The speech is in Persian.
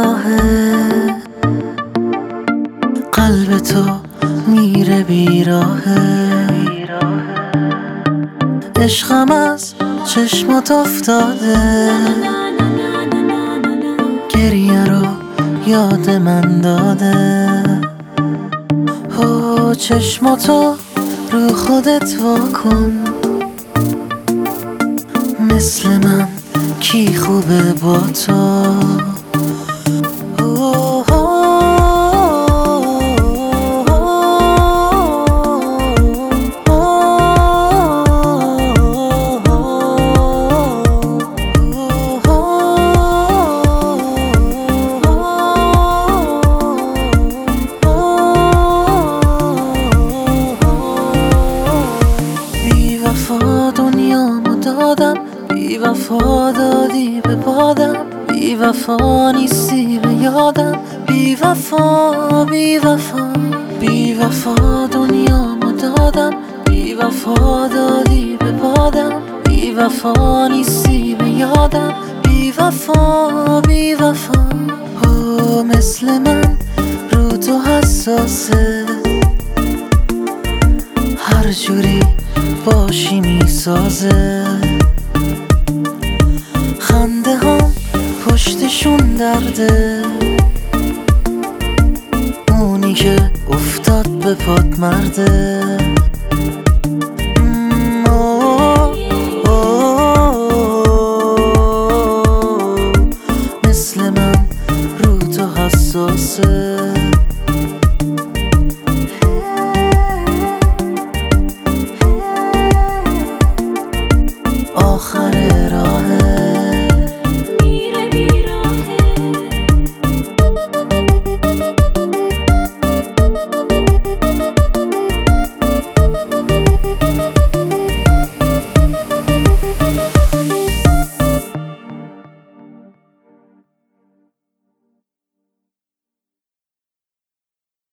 راهه، قلب تو میره بیراهه. عشقم از چشمات افتاده، گریه رو یاد من داده. چشماتو رو خودت واکن، مثل من کی خوبه با تو. دنیامو دادم، بی وفا دادی به بادم، بی وفا نیستی به یادم. بی وفا بی وفا بی وفا دنیامو دادم، بی وفا دادی به بادم، بی وفا نیستی به یادم. بی وفا بی وفا مثل من رو تو حساسه، هر جوری باشی میسازه. خنده هم پشتشون درده، اونی که افتاد به پات مرده. مثل من رو تو حساسه.